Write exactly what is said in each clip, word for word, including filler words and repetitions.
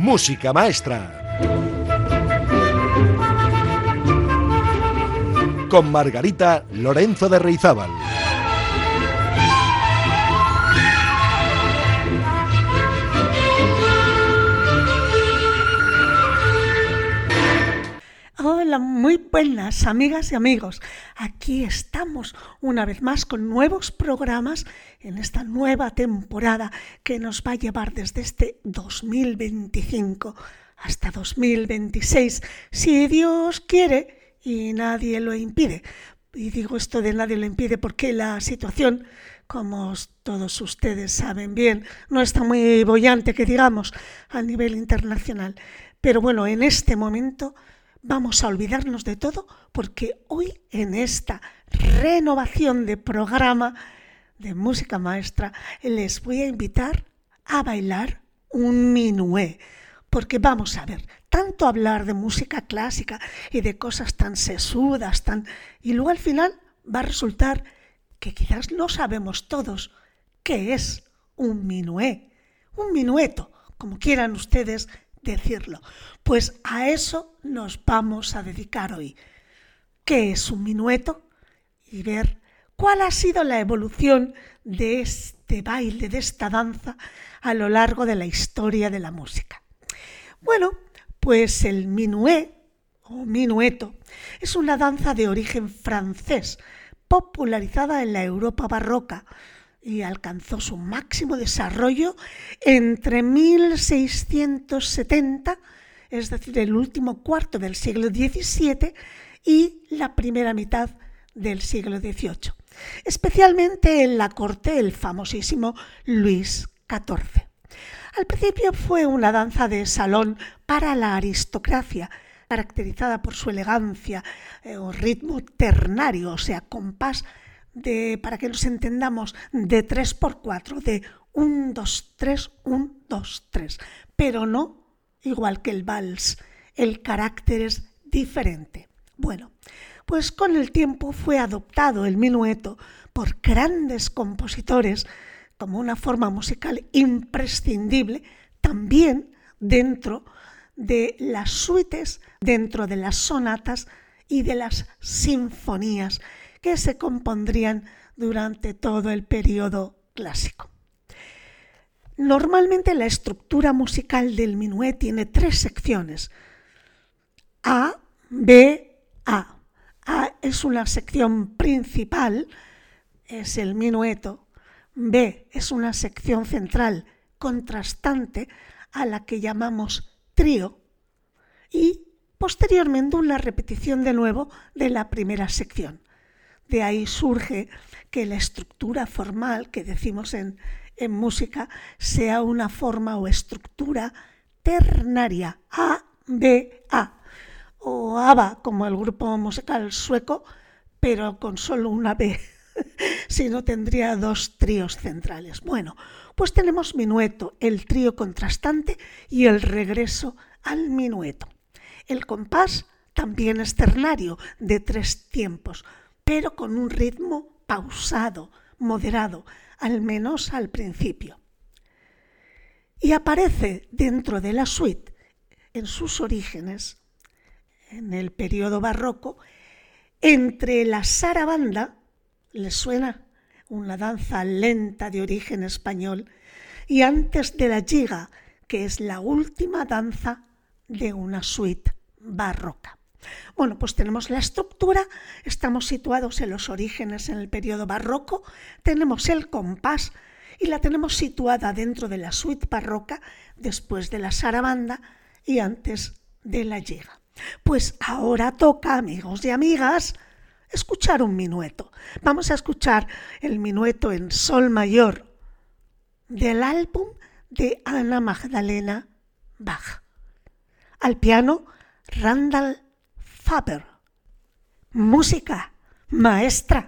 Música Maestra. Con Margarita Lorenzo de Reizábal. Hola, muy buenas amigas y amigos. Aquí estamos una vez más con nuevos programas en esta nueva temporada que nos va a llevar desde este dos mil veinticinco hasta dos mil veintiséis, si Dios quiere y nadie lo impide. Y digo esto de nadie lo impide porque la situación, como todos ustedes saben bien, no está muy boyante, que digamos, a nivel internacional. Pero bueno, en este momento vamos a olvidarnos de todo porque hoy en esta renovación de programa de Música Maestra les voy a invitar a bailar un minué. Porque vamos a ver, tanto hablar de música clásica y de cosas tan sesudas, tan... y luego al final va a resultar que quizás no sabemos todos qué es un minué, un minueto, como quieran ustedes decirlo. Pues a eso nos vamos a dedicar hoy. ¿Qué es un minueto? Y ver cuál ha sido la evolución de este baile, de esta danza, a lo largo de la historia de la música. Bueno, pues el minué o minueto es una danza de origen francés, popularizada en la Europa barroca, y alcanzó su máximo desarrollo entre mil seiscientos setenta, es decir, el último cuarto del siglo diecisiete, y la primera mitad del siglo dieciocho, especialmente en la corte del famosísimo Luis catorce. Al principio fue una danza de salón para la aristocracia, caracterizada por su elegancia eh, o ritmo ternario, o sea, compás de, para que nos entendamos, de tres por cuatro, de uno, dos, tres, uno, dos, tres, pero no igual que el vals, el carácter es diferente. Bueno, pues con el tiempo fue adoptado el minueto por grandes compositores como una forma musical imprescindible, también dentro de las suites, dentro de las sonatas y de las sinfonías que se compondrían durante todo el periodo clásico. Normalmente la estructura musical del minué tiene tres secciones: A, B, A. A es una sección principal, es el minueto. B es una sección central contrastante a la que llamamos trío, y posteriormente una repetición de nuevo de la primera sección. De ahí surge que la estructura formal que decimos en, en música sea una forma o estructura ternaria, A, B, A, o ABBA, como el grupo musical sueco, pero con solo una B. Si no, tendría dos tríos centrales. Bueno, pues tenemos minueto, el trío contrastante y el regreso al minueto. El compás también es ternario, de tres tiempos, pero con un ritmo pausado, moderado, al menos al principio. Y aparece dentro de la suite, en sus orígenes, en el periodo barroco, entre la sarabanda, ¿les suena? Una danza lenta de origen español, y antes de la giga, que es la última danza de una suite barroca. Bueno, pues tenemos la estructura, estamos situados en los orígenes en el periodo barroco, tenemos el compás y la tenemos situada dentro de la suite barroca, después de la sarabanda y antes de la giga. Pues ahora toca, amigos y amigas, escuchar un minueto. Vamos a escuchar el minueto en sol mayor del álbum de Ana Magdalena Bach. Al piano, Randall Faber. Música Maestra.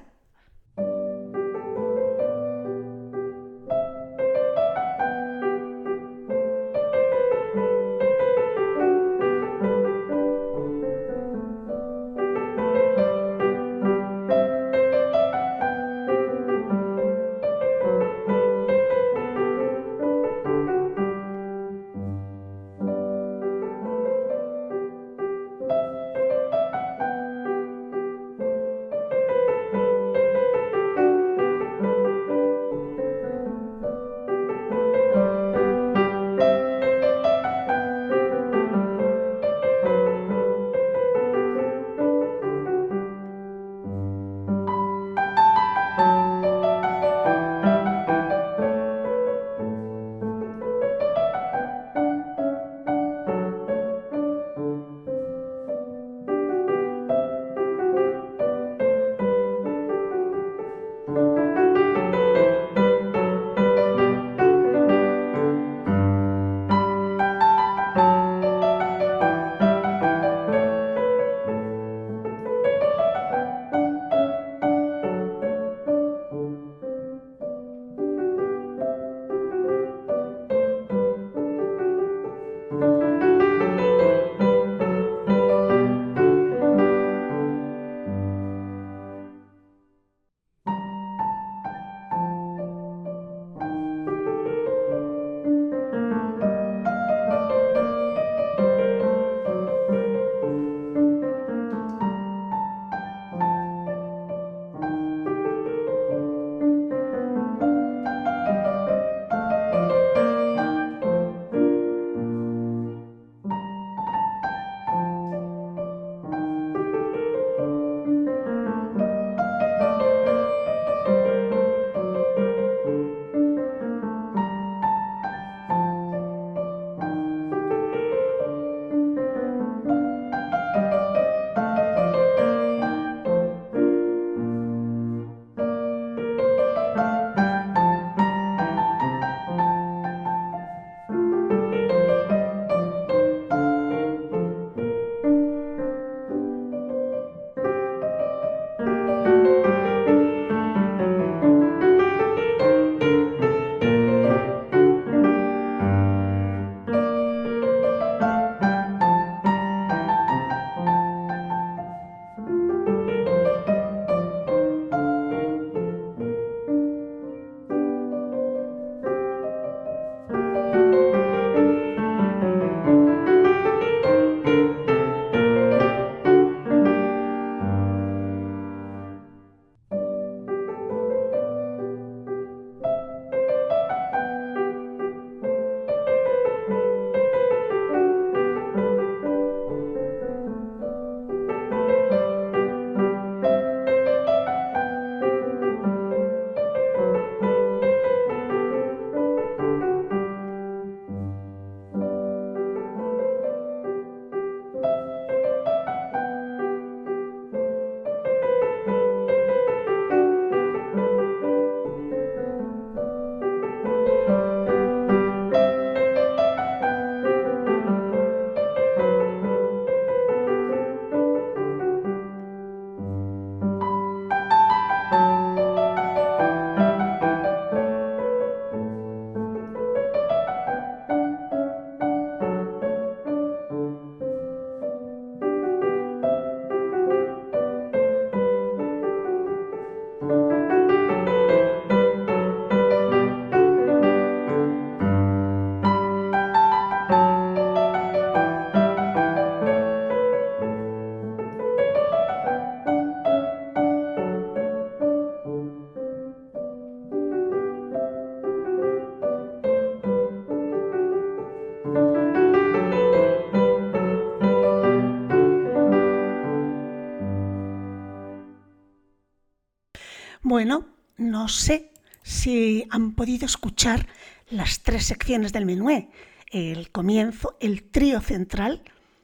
Bueno, no sé si han podido escuchar las tres secciones del minué, el comienzo, el trío central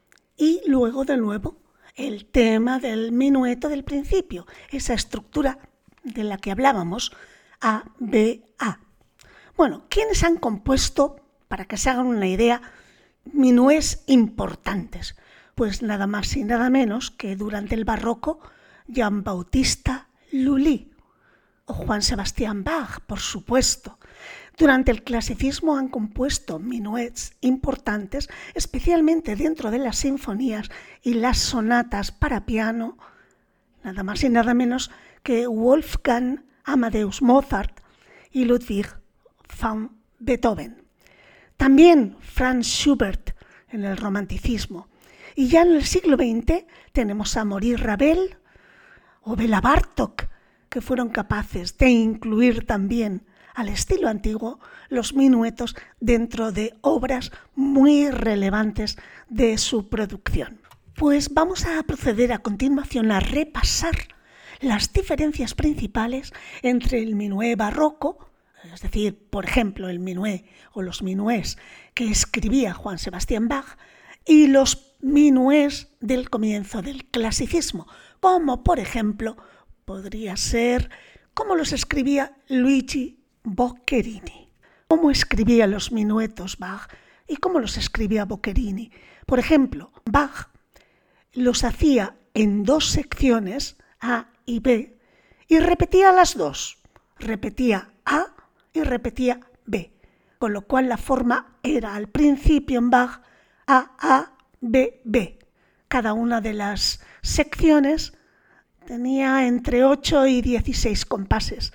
y luego de nuevo el tema del minueto del principio, esa estructura de la que hablábamos, A, B, A. Bueno, ¿quiénes han compuesto, para que se hagan una idea, minués importantes? Pues nada más y nada menos que durante el barroco Jean Bautista Lully o Juan Sebastián Bach, por supuesto. Durante el clasicismo han compuesto minuets importantes, especialmente dentro de las sinfonías y las sonatas para piano, nada más y nada menos que Wolfgang Amadeus Mozart y Ludwig van Beethoven. También Franz Schubert en el romanticismo. Y ya en el siglo veinte tenemos a Maurice Ravel o Bela Bartók, que fueron capaces de incluir también al estilo antiguo los minuetos dentro de obras muy relevantes de su producción. Pues vamos a proceder a continuación a repasar las diferencias principales entre el minué barroco, es decir, por ejemplo, el minué o los minués que escribía Juan Sebastián Bach, y los minués del comienzo del clasicismo, como por ejemplo podría ser cómo los escribía Luigi Boccherini. Cómo escribía los minuetos Bach y cómo los escribía Boccherini. Por ejemplo, Bach los hacía en dos secciones, A y B, y repetía las dos. Repetía A y repetía B, con lo cual la forma era al principio en Bach A, A, B, B. Cada una de las secciones tenía entre ocho y dieciséis compases.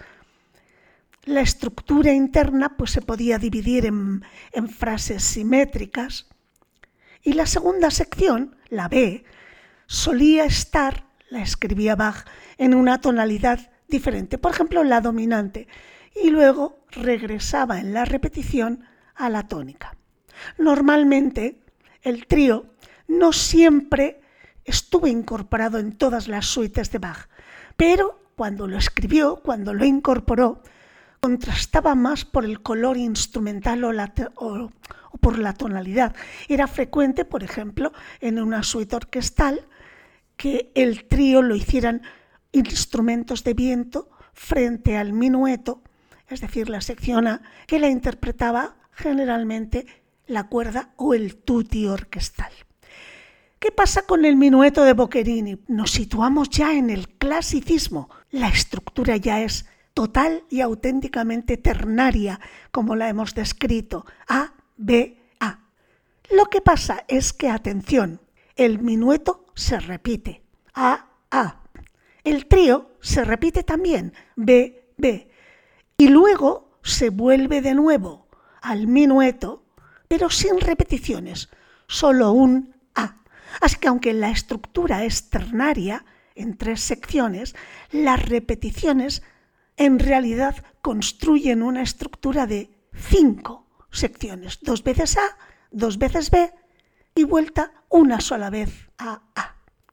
La estructura interna pues, se podía dividir en, en frases simétricas y la segunda sección, la B, solía estar, la escribía Bach, en una tonalidad diferente, por ejemplo la dominante, y luego regresaba en la repetición a la tónica. Normalmente el trío no siempre estuvo incorporado en todas las suites de Bach, pero cuando lo escribió, cuando lo incorporó, contrastaba más por el color instrumental o, la, o, o por la tonalidad. Era frecuente, por ejemplo, en una suite orquestal, que el trío lo hicieran instrumentos de viento frente al minueto, es decir, la sección A, que la interpretaba generalmente la cuerda o el tutti orquestal. ¿Qué pasa con el minueto de Boccherini? Nos situamos ya en el clasicismo. La estructura ya es total y auténticamente ternaria, como la hemos descrito, A, B, A. Lo que pasa es que, atención, el minueto se repite, A, A. El trío se repite también, B, B. Y luego se vuelve de nuevo al minueto, pero sin repeticiones, solo un A. Así que aunque la estructura es ternaria, en tres secciones, las repeticiones en realidad construyen una estructura de cinco secciones, dos veces A, dos veces B y vuelta una sola vez a A.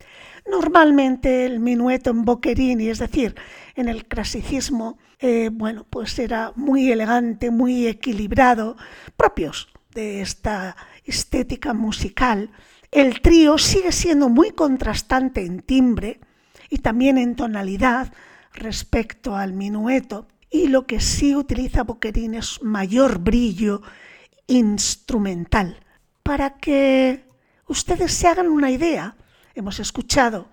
Normalmente el minueto en Boccherini, es decir, en el clasicismo, eh, bueno, pues era muy elegante, muy equilibrado, propios de esta estética musical. El trío sigue siendo muy contrastante en timbre y también en tonalidad respecto al minueto, y lo que sí utiliza Boccherini es mayor brillo instrumental. Para que ustedes se hagan una idea, hemos escuchado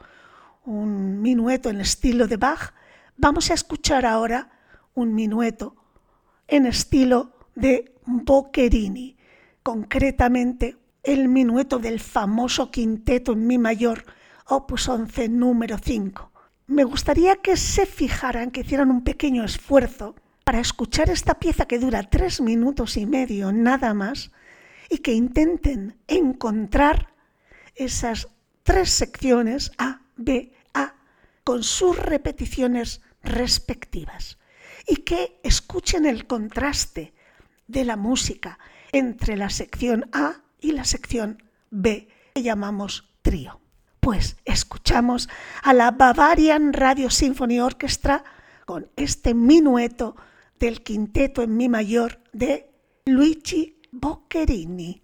un minueto en estilo de Bach, vamos a escuchar ahora un minueto en estilo de Boccherini, concretamente el minueto del famoso quinteto en mi mayor, opus once, número cinco. Me gustaría que se fijaran, que hicieran un pequeño esfuerzo para escuchar esta pieza que dura tres minutos y medio nada más y que intenten encontrar esas tres secciones A, B, A con sus repeticiones respectivas y que escuchen el contraste de la música entre la sección A y la sección B, que llamamos trío. Pues escuchamos a la Bavarian Radio Symphony Orchestra con este minueto del quinteto en mi mayor de Luigi Boccherini.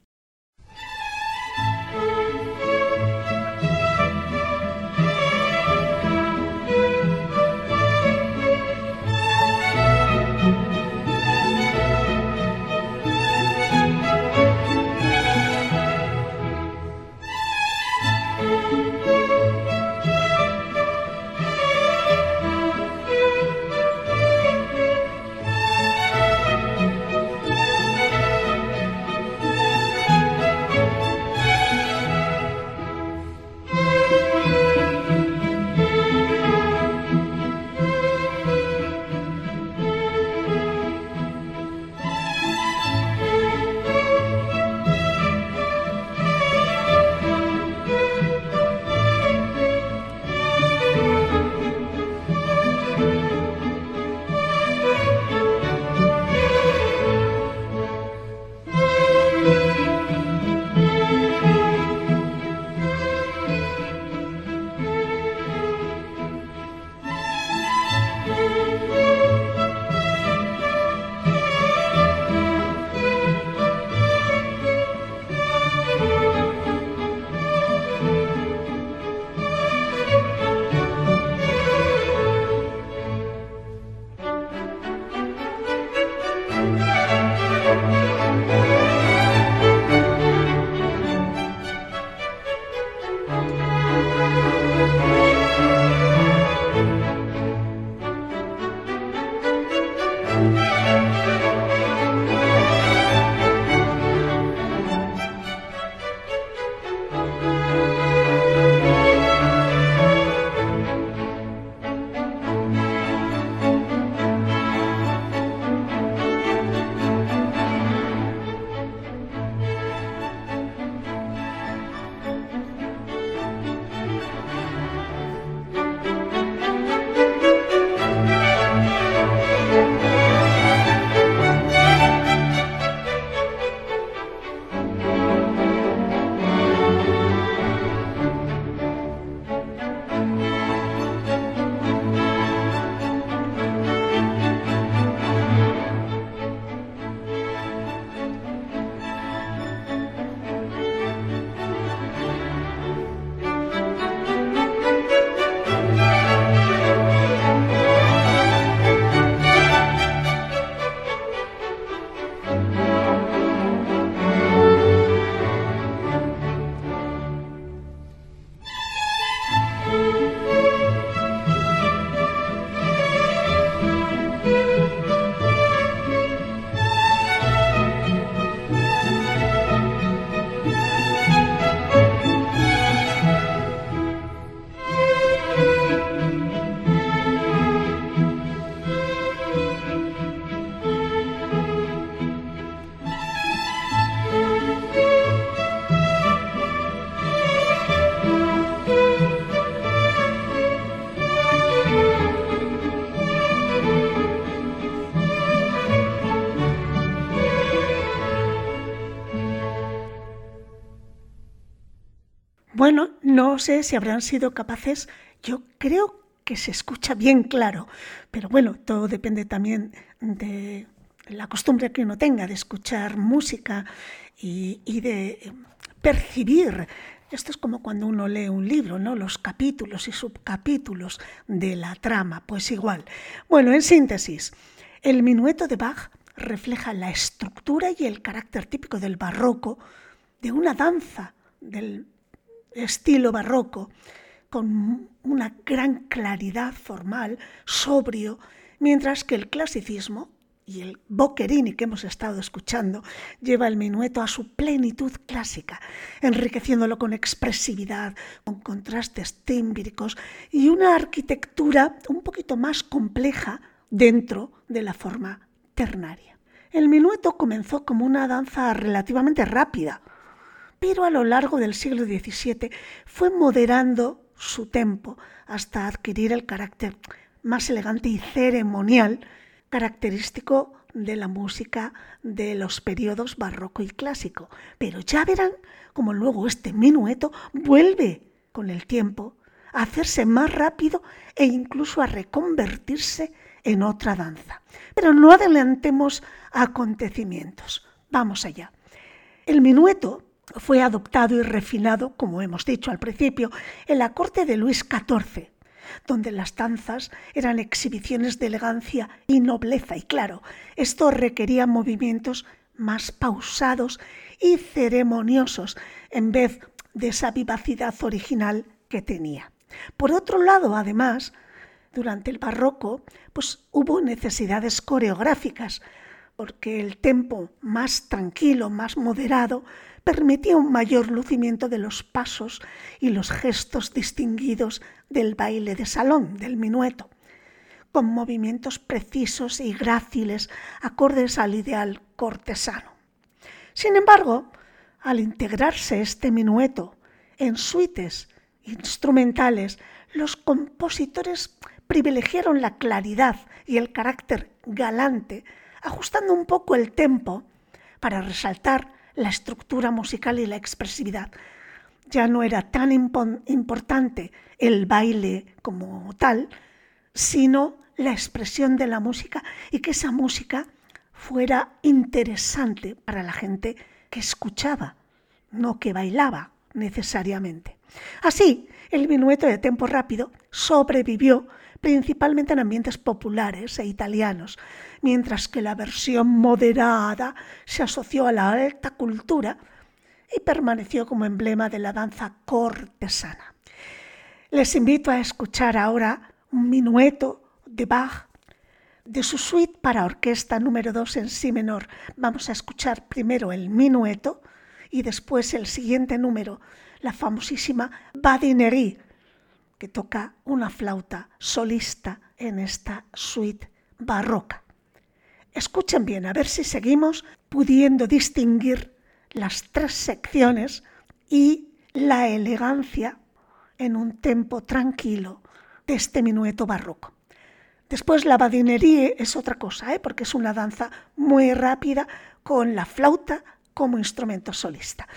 Bueno, no sé si habrán sido capaces, yo creo que se escucha bien claro, pero bueno, todo depende también de la costumbre que uno tenga de escuchar música y, y de percibir. Esto es como cuando uno lee un libro, ¿no? Los capítulos y subcapítulos de la trama, pues igual. Bueno, en síntesis, el minueto de Bach refleja la estructura y el carácter típico del barroco, de una danza del estilo barroco, con una gran claridad formal, sobrio, mientras que el clasicismo y el Boccherini que hemos estado escuchando lleva el minueto a su plenitud clásica, enriqueciéndolo con expresividad, con contrastes tímbricos y una arquitectura un poquito más compleja dentro de la forma ternaria. El minueto comenzó como una danza relativamente rápida, pero a lo largo del siglo diecisiete fue moderando su tempo hasta adquirir el carácter más elegante y ceremonial característico de la música de los periodos barroco y clásico. Pero ya verán cómo luego este minueto vuelve con el tiempo a hacerse más rápido e incluso a reconvertirse en otra danza. Pero no adelantemos acontecimientos. Vamos allá. El minueto fue adoptado y refinado, como hemos dicho al principio, en la corte de Luis catorce, donde las danzas eran exhibiciones de elegancia y nobleza. Y claro, esto requería movimientos más pausados y ceremoniosos, en vez de esa vivacidad original que tenía. Por otro lado, además, durante el barroco, pues hubo necesidades coreográficas, porque el tempo más tranquilo, más moderado, permitía un mayor lucimiento de los pasos y los gestos distinguidos del baile de salón, del minueto, con movimientos precisos y gráciles, acordes al ideal cortesano. Sin embargo, al integrarse este minueto en suites instrumentales, los compositores privilegiaron la claridad y el carácter galante, ajustando un poco el tempo para resaltar la estructura musical y la expresividad. Ya no era tan impo- importante el baile como tal, sino la expresión de la música y que esa música fuera interesante para la gente que escuchaba, no que bailaba necesariamente. Así, el minueto de tempo rápido sobrevivió principalmente en ambientes populares e italianos, mientras que la versión moderada se asoció a la alta cultura y permaneció como emblema de la danza cortesana. Les invito a escuchar ahora un minueto de Bach de su suite para orquesta número dos en si menor. Vamos a escuchar primero el minueto y después el siguiente número, la famosísima Badinerie, que toca una flauta solista en esta suite barroca. Escuchen bien, a ver si seguimos pudiendo distinguir las tres secciones y la elegancia en un tempo tranquilo de este minueto barroco. Después la badinerie es otra cosa, ¿eh? Porque es una danza muy rápida con la flauta como instrumento solista.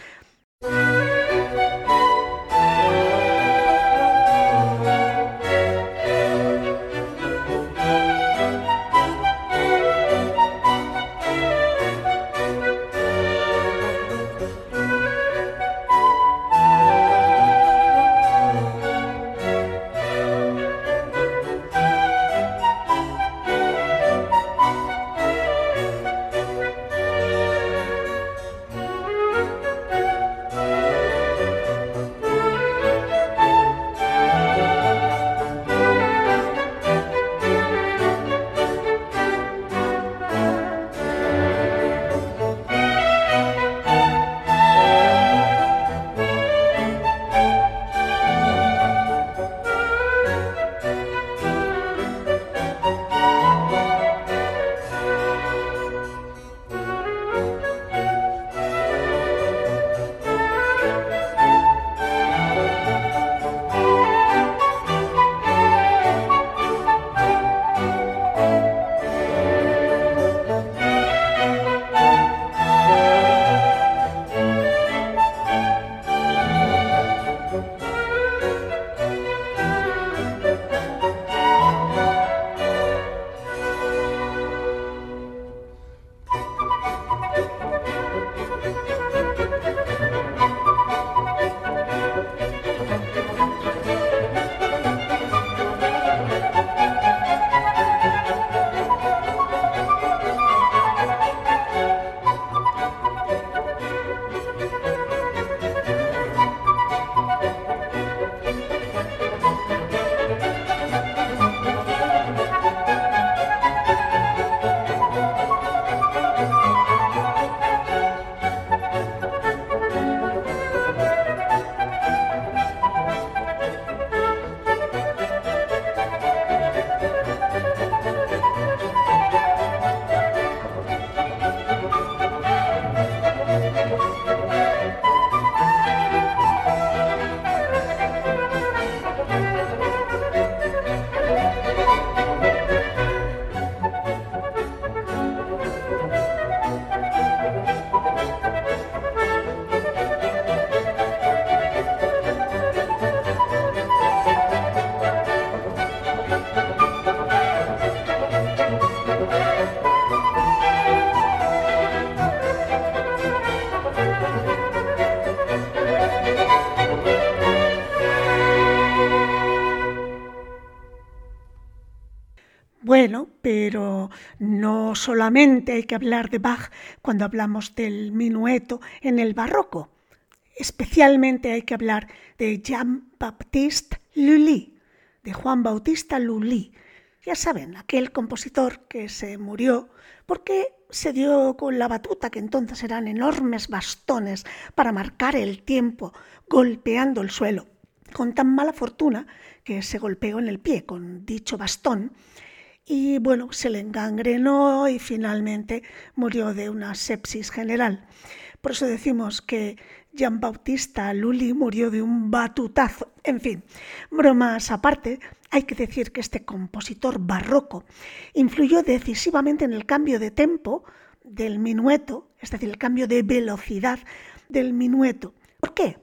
Bueno, pero no solamente hay que hablar de Bach cuando hablamos del minueto en el barroco. Especialmente hay que hablar de Jean-Baptiste Lully, de Juan Bautista Lully. Ya saben, aquel compositor que se murió porque se dio con la batuta, que entonces eran enormes bastones para marcar el tiempo, golpeando el suelo, con tan mala fortuna que se golpeó en el pie con dicho bastón. Y bueno, se le engangrenó y finalmente murió de una sepsis general. Por eso decimos que Jean-Baptiste Lully murió de un batutazo. En fin, bromas aparte, hay que decir que este compositor barroco influyó decisivamente en el cambio de tempo del minueto, es decir, el cambio de velocidad del minueto. ¿Por qué?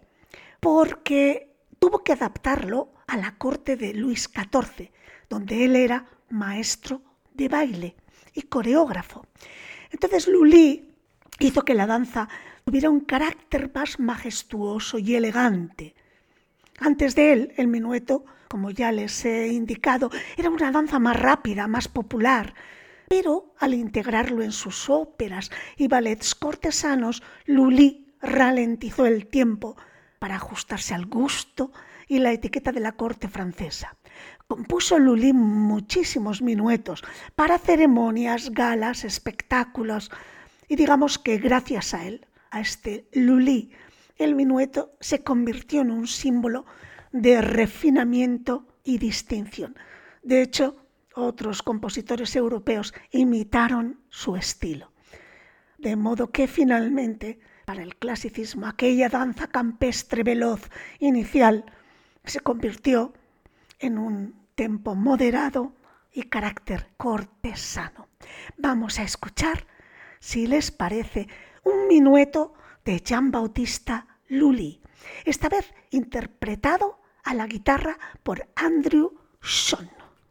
Porque tuvo que adaptarlo a la corte de Luis catorce, donde él era maestro de baile y coreógrafo. Entonces Lully hizo que la danza tuviera un carácter más majestuoso y elegante. Antes de él, el minueto, como ya les he indicado, era una danza más rápida, más popular, pero al integrarlo en sus óperas y ballets cortesanos, Lully ralentizó el tiempo para ajustarse al gusto y la etiqueta de la corte francesa. Compuso Lully muchísimos minuetos para ceremonias, galas, espectáculos, y digamos que gracias a él, a este Lully, el minueto se convirtió en un símbolo de refinamiento y distinción. De hecho, otros compositores europeos imitaron su estilo. De modo que finalmente, para el clasicismo, aquella danza campestre veloz inicial se convirtió en un tempo moderado y carácter cortesano. Vamos a escuchar, si les parece, un minueto de Jean-Baptiste Lully, esta vez interpretado a la guitarra por Andrew Schoen.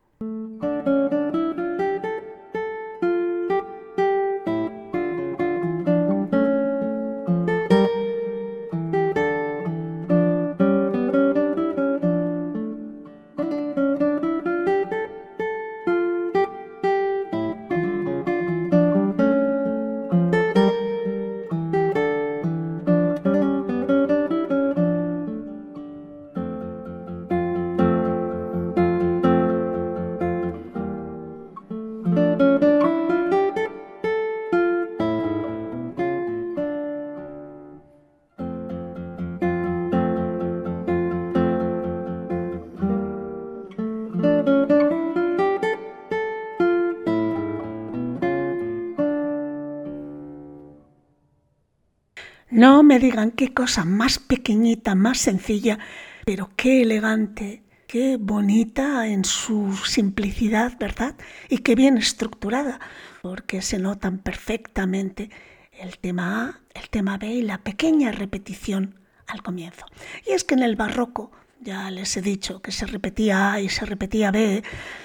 No me digan qué cosa más pequeñita, más sencilla, pero qué elegante, qué bonita en su simplicidad, ¿verdad? Y qué bien estructurada, porque se notan perfectamente el tema A, el tema B y la pequeña repetición al comienzo. Y es que en el barroco, ya les he dicho que se repetía A y se repetía B,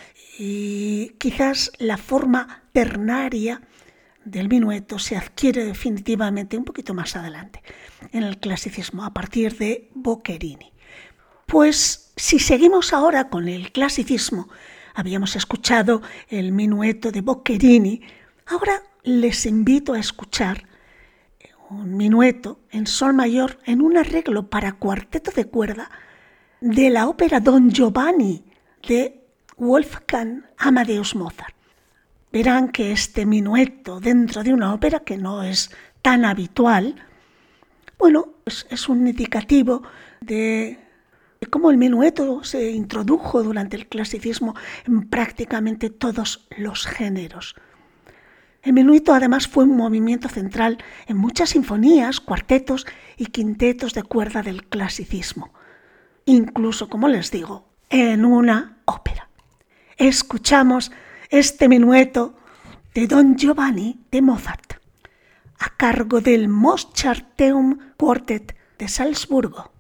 y quizás la forma ternaria del minueto se adquiere definitivamente un poquito más adelante, en el clasicismo, a partir de Boccherini. Pues si seguimos ahora con el clasicismo, habíamos escuchado el minueto de Boccherini, ahora les invito a escuchar un minueto en sol mayor en un arreglo para cuarteto de cuerda de la ópera Don Giovanni de Wolfgang Amadeus Mozart. Verán que este minueto dentro de una ópera, que no es tan habitual, bueno, pues es un indicativo de, de cómo el minueto se introdujo durante el clasicismo en prácticamente todos los géneros. El minueto además fue un movimiento central en muchas sinfonías, cuartetos y quintetos de cuerda del clasicismo, incluso, como les digo, en una ópera. Escuchamos este minueto de Don Giovanni de Mozart, a cargo del Mozarteum Quartet de Salzburgo.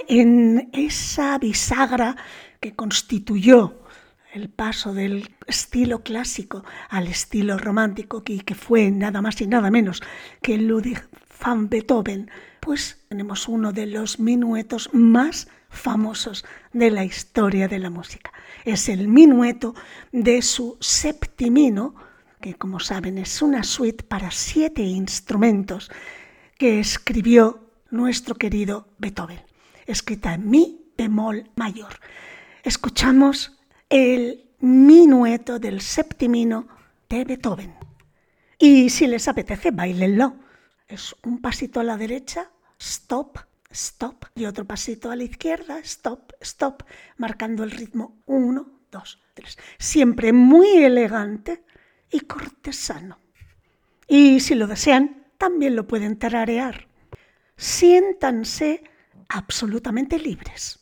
en esa bisagra que constituyó el paso del estilo clásico al estilo romántico y que fue nada más y nada menos que Ludwig van Beethoven, pues tenemos uno de los minuetos más famosos de la historia de la música. Es el minueto de su Septimino, que como saben es una suite para siete instrumentos que escribió nuestro querido Beethoven, escrita en mi bemol mayor. Escuchamos el minueto del Septimino de Beethoven. Y si les apetece, bailenlo. Es un pasito a la derecha, stop, stop, y otro pasito a la izquierda, stop, stop, marcando el ritmo uno, dos, tres. Siempre muy elegante y cortesano. Y si lo desean, también lo pueden tararear. Siéntanse absolutamente libres.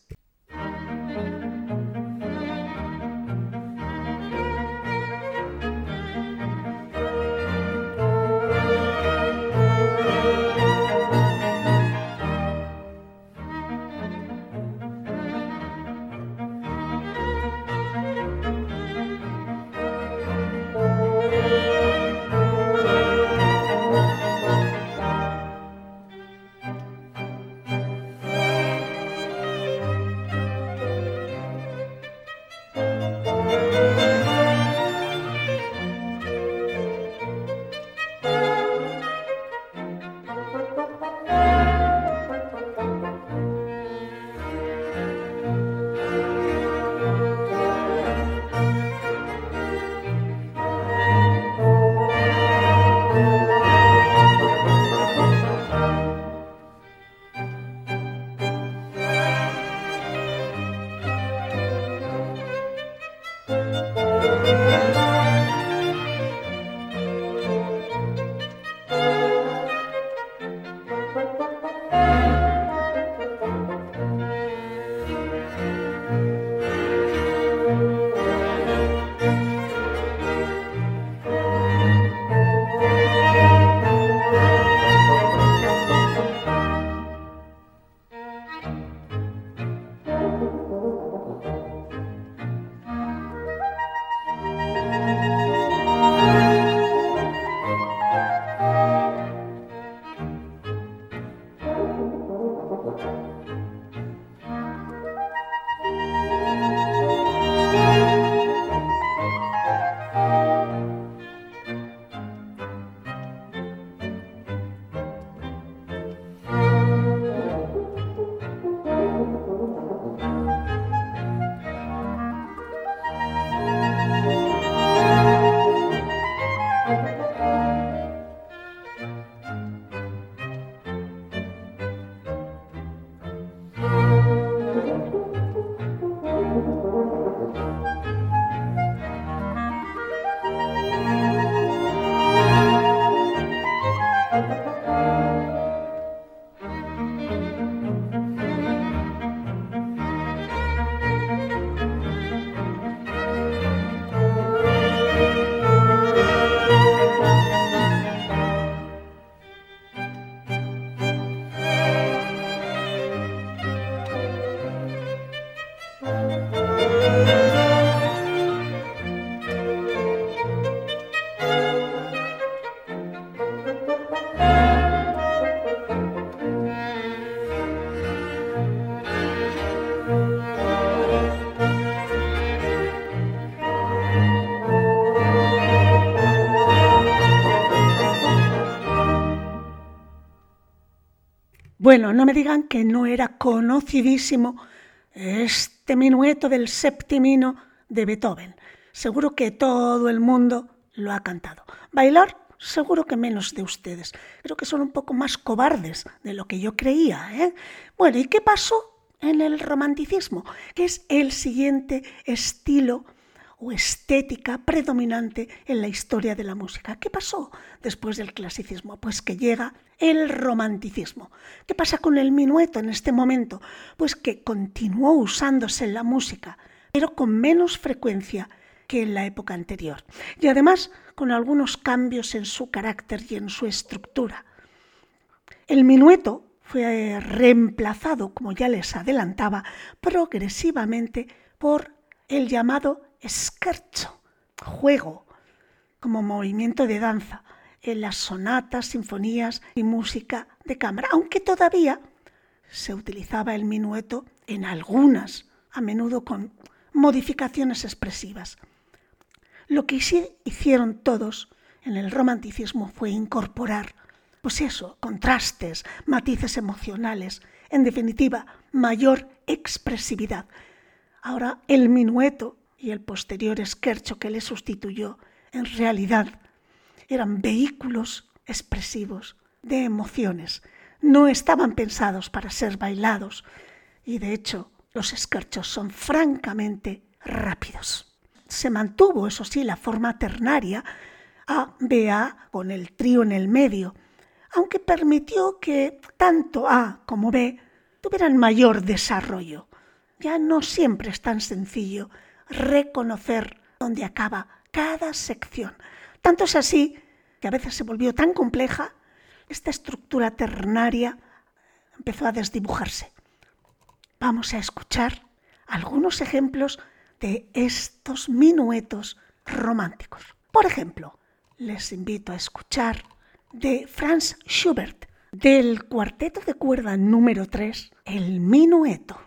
Bueno, no me digan que no era conocidísimo este minueto del Septimino de Beethoven. Seguro que todo el mundo lo ha cantado. Bailar, seguro que menos de ustedes. Creo que son un poco más cobardes de lo que yo creía, ¿eh? Bueno, ¿y qué pasó en el romanticismo? Que es el siguiente estilo o estética predominante en la historia de la música. ¿Qué pasó después del clasicismo? Pues que llega el romanticismo. ¿Qué pasa con el minueto en este momento? Pues que continuó usándose en la música, pero con menos frecuencia que en la época anterior. Y además con algunos cambios en su carácter y en su estructura. El minueto fue reemplazado, como ya les adelantaba, progresivamente por el llamado scherzo, juego, como movimiento de danza, en las sonatas, sinfonías y música de cámara, aunque todavía se utilizaba el minueto en algunas, a menudo con modificaciones expresivas. Lo que sí hicieron todos en el romanticismo fue incorporar, pues eso, contrastes, matices emocionales, en definitiva, mayor expresividad. Ahora el minueto y el posterior scherzo que le sustituyó, en realidad, eran vehículos expresivos de emociones. No estaban pensados para ser bailados y, de hecho, los scherzos son francamente rápidos. Se mantuvo, eso sí, la forma ternaria A B A con el trío en el medio, aunque permitió que tanto A como B tuvieran mayor desarrollo. Ya no siempre es tan sencillo reconocer dónde acaba cada sección. Tanto es así que a veces se volvió tan compleja, esta estructura ternaria empezó a desdibujarse. Vamos a escuchar algunos ejemplos de estos minuetos románticos. Por ejemplo, les invito a escuchar de Franz Schubert, del cuarteto de cuerda número tres, el minueto.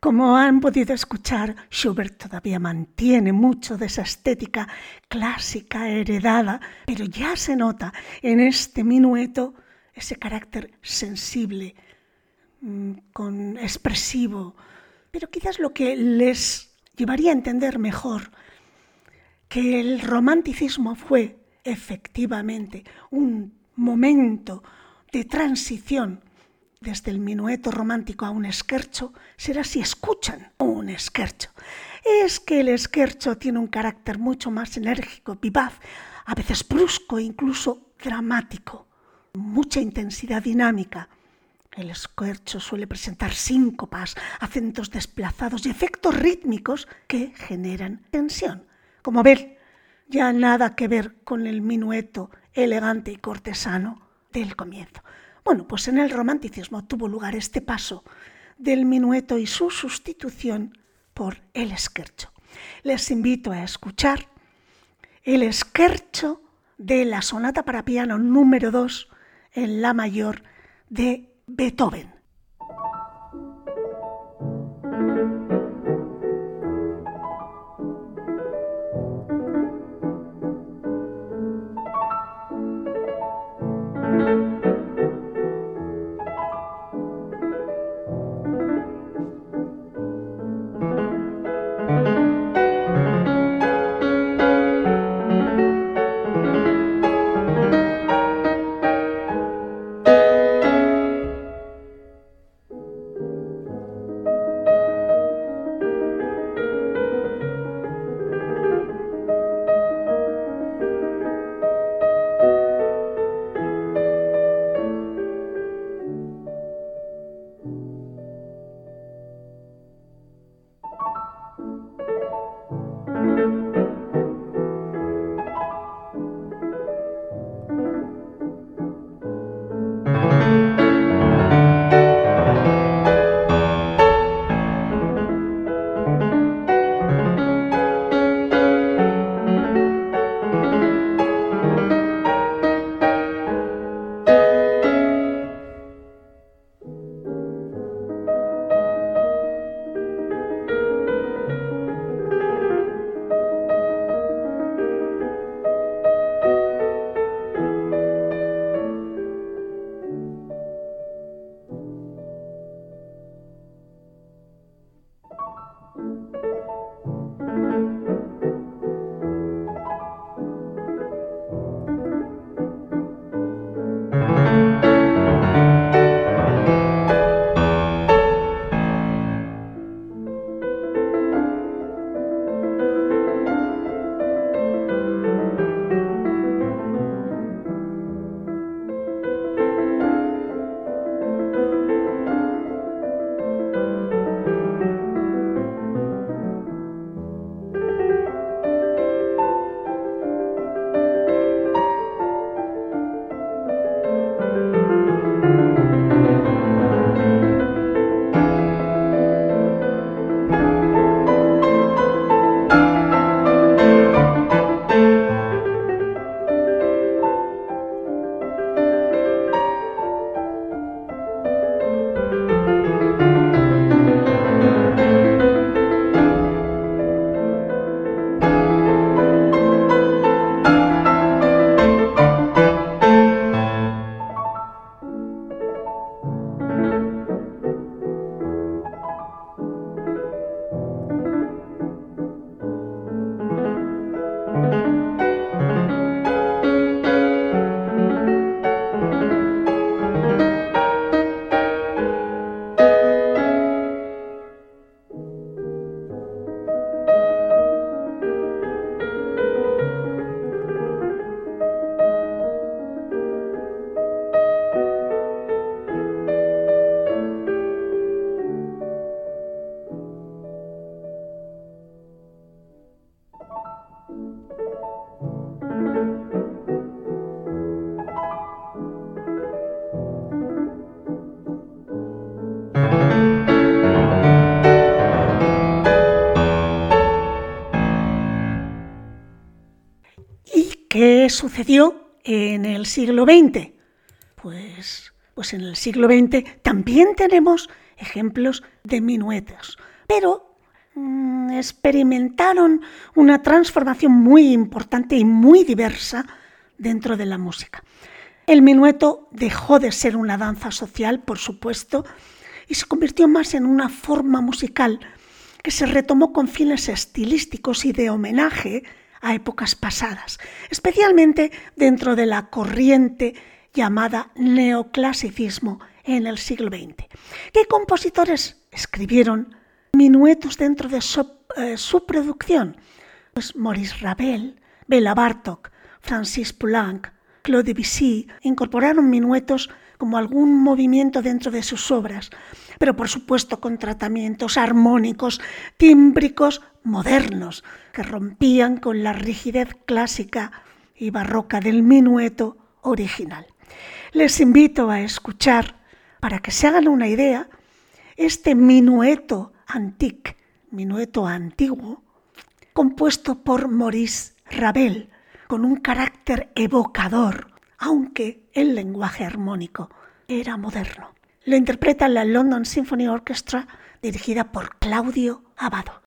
Como han podido escuchar, Schubert todavía mantiene mucho de esa estética clásica heredada, pero ya se nota en este minueto ese carácter sensible, con expresivo, pero quizás lo que les llevaría a entender mejor que el romanticismo fue efectivamente un momento de transición desde el minueto romántico a un scherzo, será si escuchan un scherzo. Es que el scherzo tiene un carácter mucho más enérgico, vivaz, a veces brusco e incluso dramático, mucha intensidad dinámica. El scherzo suele presentar síncopas, acentos desplazados y efectos rítmicos que generan tensión. Como ven, ya nada que ver con el minueto elegante y cortesano del comienzo. Bueno, pues en el romanticismo tuvo lugar este paso del minueto y su sustitución por el scherzo. Les invito a escuchar el scherzo de la sonata para piano número dos en la mayor de Beethoven. ¿Qué sucedió en el siglo veinte? Pues, pues en el siglo veinte también tenemos ejemplos de minuetos. Pero mmm, experimentaron una transformación muy importante y muy diversa dentro de la música. El minueto dejó de ser una danza social, por supuesto, y se convirtió más en una forma musical que se retomó con fines estilísticos y de homenaje a épocas pasadas, especialmente dentro de la corriente llamada neoclasicismo en el siglo veinte. ¿Qué compositores escribieron minuetos dentro de su, eh, su producción? Pues Maurice Ravel, Béla Bartók, Francis Poulenc, Claude Debussy incorporaron minuetos como algún movimiento dentro de sus obras, pero por supuesto con tratamientos armónicos, tímbricos, modernos, que rompían con la rigidez clásica y barroca del minueto original. Les invito a escuchar, para que se hagan una idea, este minueto antique, minueto antiguo, compuesto por Maurice Ravel, con un carácter evocador, aunque el lenguaje armónico era moderno. Lo interpreta la London Symphony Orchestra, dirigida por Claudio Abbado.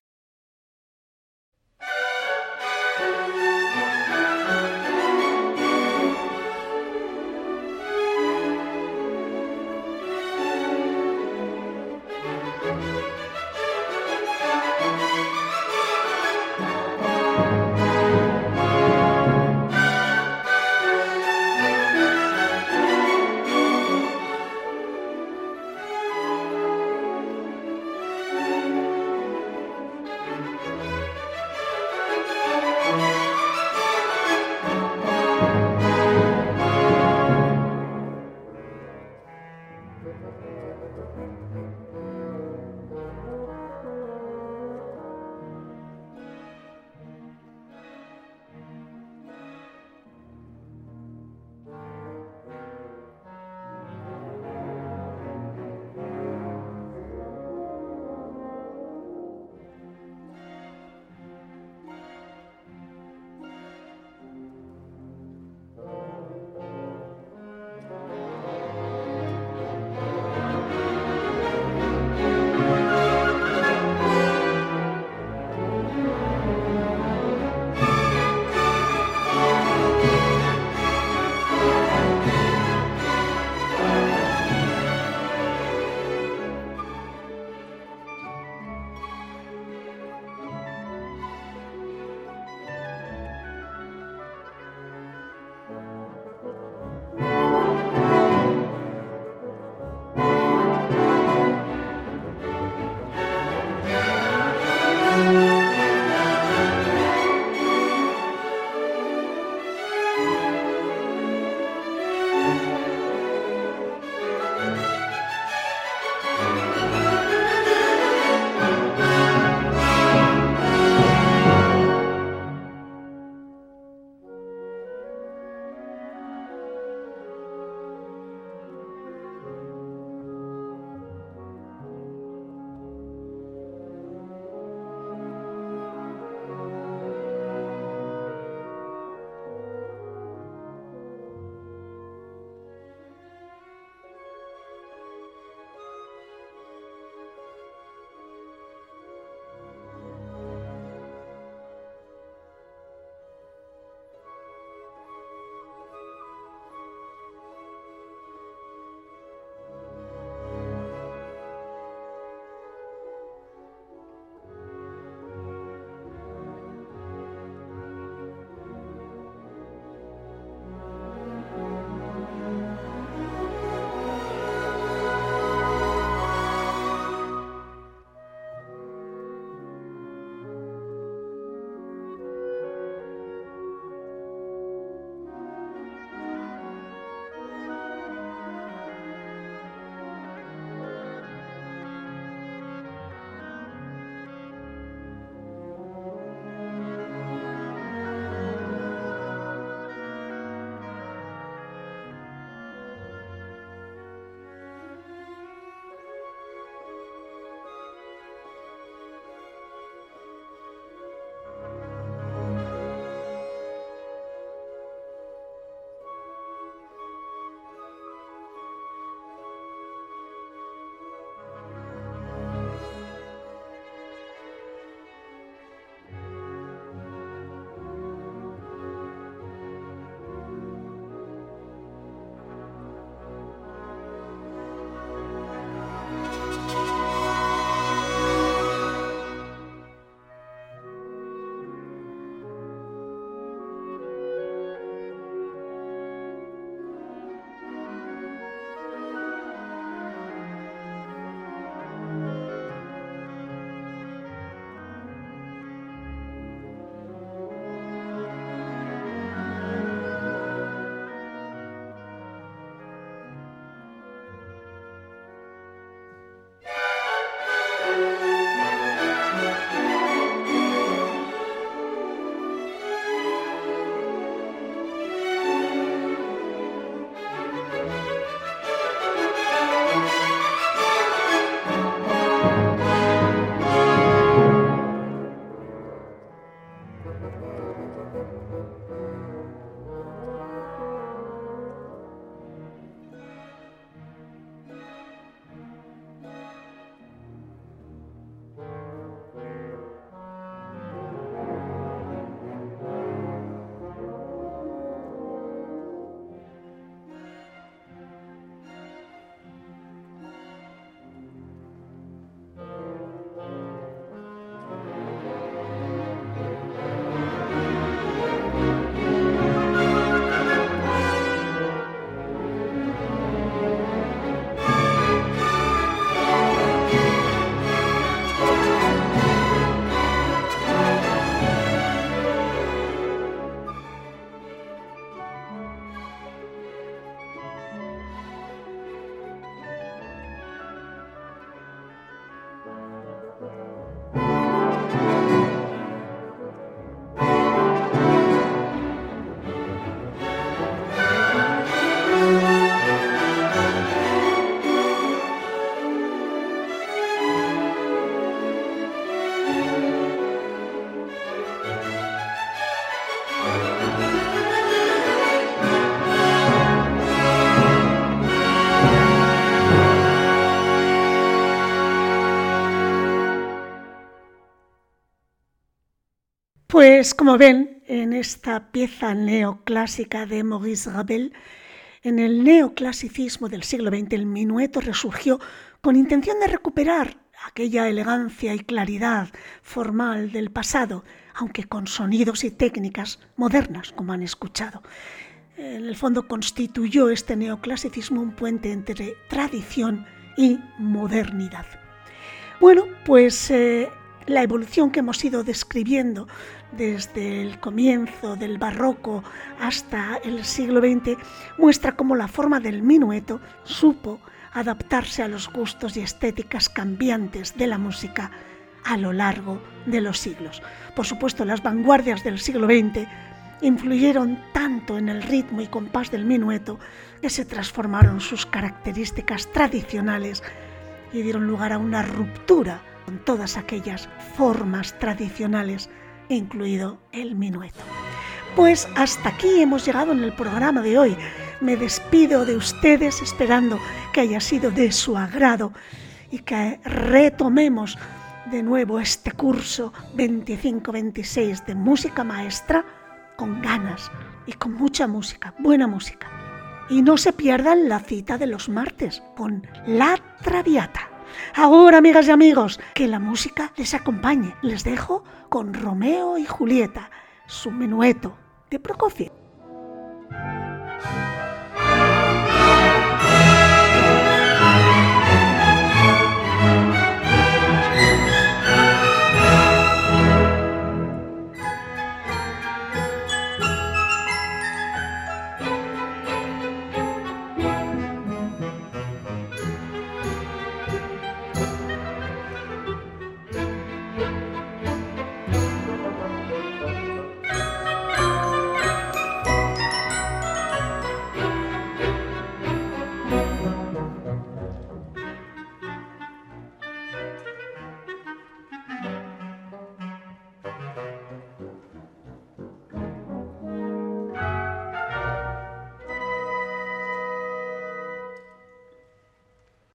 Pues como ven, en esta pieza neoclásica de Maurice Ravel, en el neoclasicismo del siglo veinte, el minueto resurgió con intención de recuperar aquella elegancia y claridad formal del pasado, aunque con sonidos y técnicas modernas, como han escuchado. En el fondo constituyó este neoclasicismo un puente entre tradición y modernidad. Bueno, pues eh, la evolución que hemos ido describiendo desde el comienzo del barroco hasta el siglo veinte muestra cómo la forma del minueto supo adaptarse a los gustos y estéticas cambiantes de la música a lo largo de los siglos. Por supuesto, las vanguardias del siglo veinte influyeron tanto en el ritmo y compás del minueto que se transformaron sus características tradicionales y dieron lugar a una ruptura con todas aquellas formas tradicionales, incluido el minueto. Pues hasta aquí hemos llegado en el programa de hoy. Me despido de ustedes esperando que haya sido de su agrado y que retomemos de nuevo este curso veinticinco veintiséis de música maestra con ganas y con mucha música, buena música. Y no se pierdan la cita de los martes con La Traviata. Ahora, amigas y amigos, que la música les acompañe. Les dejo con Romeo y Julieta, su minueto de Prokofiev.